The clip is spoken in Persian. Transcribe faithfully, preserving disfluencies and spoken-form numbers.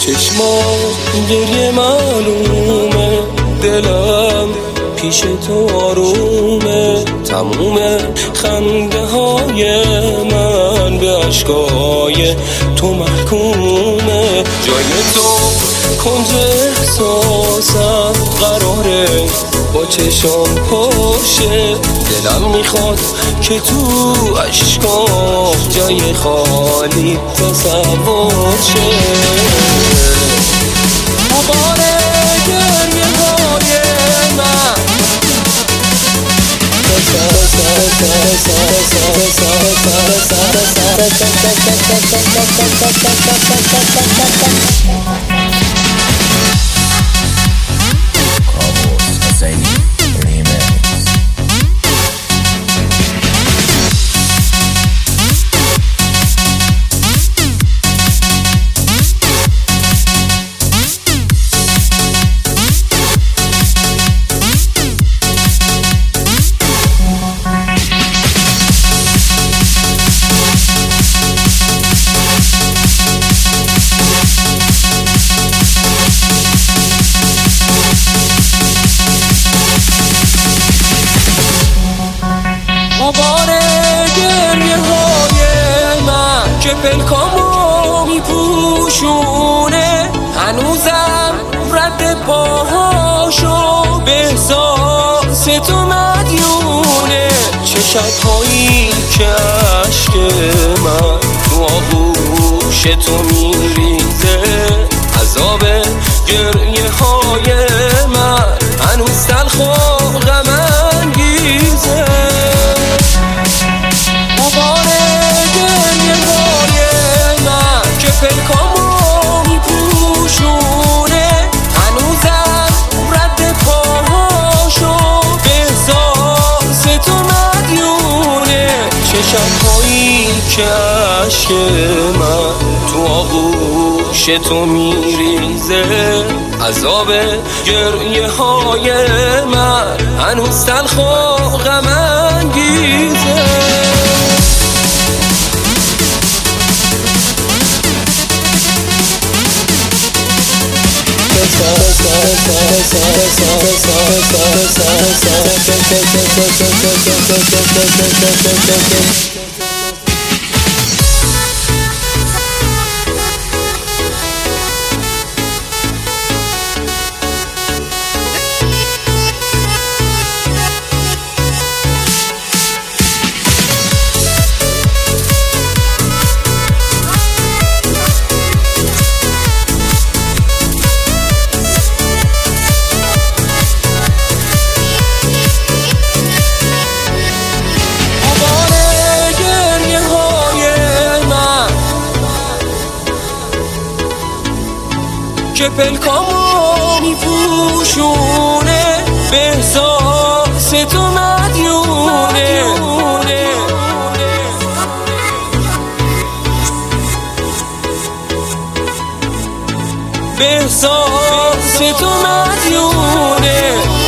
چشمات گریه معلومه، دلم پیش تو آرومه. تموم خنده های من به عشقای تو محکومه. جای تو کنج احساسم قراره با چشم پاشه. دلم میخواد که تو عشقام جای خالی تصور شه. غبار گریه های من غبار گریه های من که پلکامو میپوشونه. هنوزم رد پاهاشو به احساس تو مدیونه. چه شبهایی که عشق من تو آغوش تو میریزه. عذاب گریه های من هنوز تلخ و غم انگیزه. پلکامو میپوشونه. هنوزم رد پاهاشو به احساس تو مدیونه. چه شبهایی که عشق من تو آغوش تو میریزه. عذاب گریه های من هنوز تلخ و غم انگیزه. که پلکامو میپوشونه. به احساس تو مدیونه. به احساس تو مدیونه.